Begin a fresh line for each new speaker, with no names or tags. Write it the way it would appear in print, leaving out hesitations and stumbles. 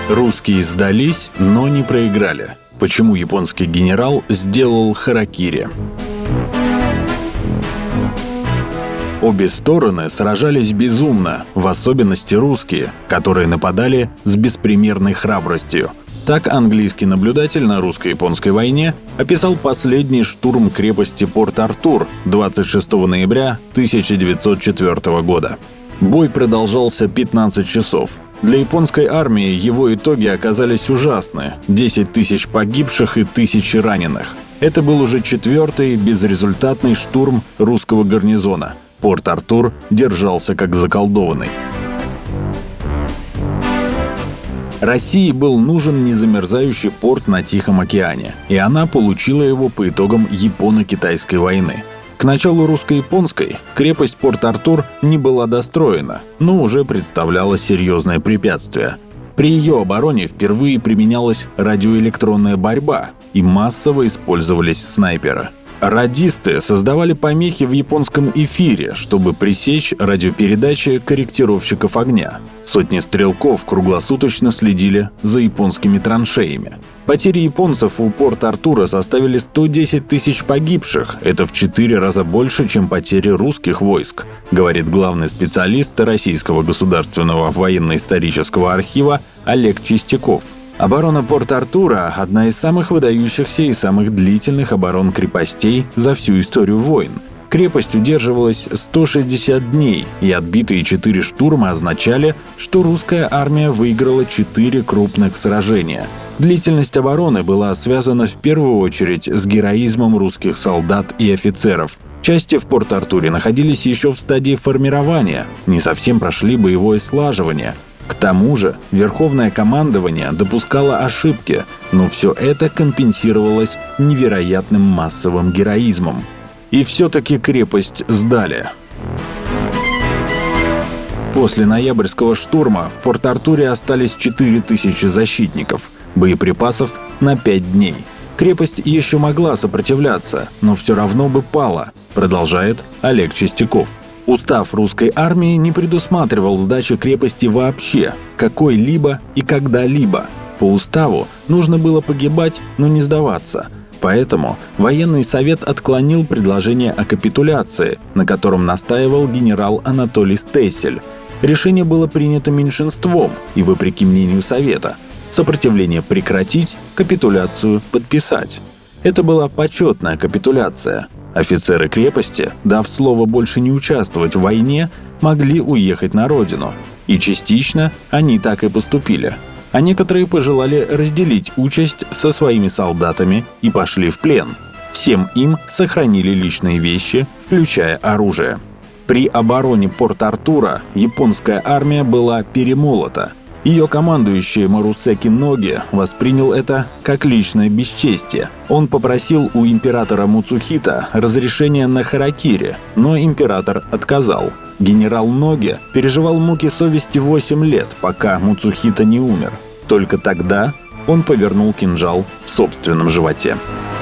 Русские сдались, но не проиграли. Почему японский генерал сделал харакири? Обе стороны сражались безумно, в особенности русские, которые нападали с беспримерной храбростью. Так английский наблюдатель на русско-японской войне описал последний штурм крепости Порт-Артур 26 ноября 1904 года. Бой продолжался 15 часов. Для японской армии его итоги оказались ужасны – 10 тысяч погибших и тысячи раненых. Это был уже четвертый безрезультатный штурм русского гарнизона. Порт-Артур держался как заколдованный. России был нужен незамерзающий порт на Тихом океане, и она получила его по итогам Японо-Китайской войны. К началу русско-японской крепость Порт-Артур не была достроена, но уже представляла серьезное препятствие. При ее обороне впервые применялась радиоэлектронная борьба, и массово использовались снайперы. Радисты создавали помехи в японском эфире, чтобы пресечь радиопередачи корректировщиков огня. Сотни стрелков круглосуточно следили за японскими траншеями. Потери японцев у Порт-Артура составили 110 тысяч погибших. Это в 4 раза больше, чем потери русских войск, говорит главный специалист Российского государственного военно-исторического архива Олег Чистяков. Оборона Порт-Артура – одна из самых выдающихся и самых длительных оборон крепостей за всю историю войн. Крепость удерживалась 160 дней, и отбитые 4 штурма означали, что русская армия выиграла 4 крупных сражения. Длительность обороны была связана в первую очередь с героизмом русских солдат и офицеров. Части в Порт-Артуре находились еще в стадии формирования, не совсем прошли боевое слаживание. К тому же Верховное командование допускало ошибки, но все это компенсировалось невероятным массовым героизмом. И все-таки крепость сдали. После ноябрьского штурма в Порт-Артуре остались 4000 защитников, боеприпасов на 5 дней. Крепость еще могла сопротивляться, но все равно бы пала, продолжает Олег Чистяков. Устав русской армии не предусматривал сдачи крепости вообще, какой-либо и когда-либо. По уставу нужно было погибать, но не сдаваться. Поэтому военный совет отклонил предложение о капитуляции, на котором настаивал генерал Анатолий Стессель. Решение было принято меньшинством, и, вопреки мнению совета, сопротивление прекратить, капитуляцию подписать. Это была почетная капитуляция. Офицеры крепости, дав слово больше не участвовать в войне, могли уехать на родину. И частично они так и поступили. А некоторые пожелали разделить участь со своими солдатами и пошли в плен. Всем им сохранили личные вещи, включая оружие. При обороне Порт-Артура японская армия была перемолота. Ее командующий Марусеки Ноги воспринял это как личное бесчестие. Он попросил у императора Муцухита разрешения на харакири, но император отказал. Генерал Ноги переживал муки совести 8 лет, пока Муцухита не умер. Только тогда он повернул кинжал в собственном животе.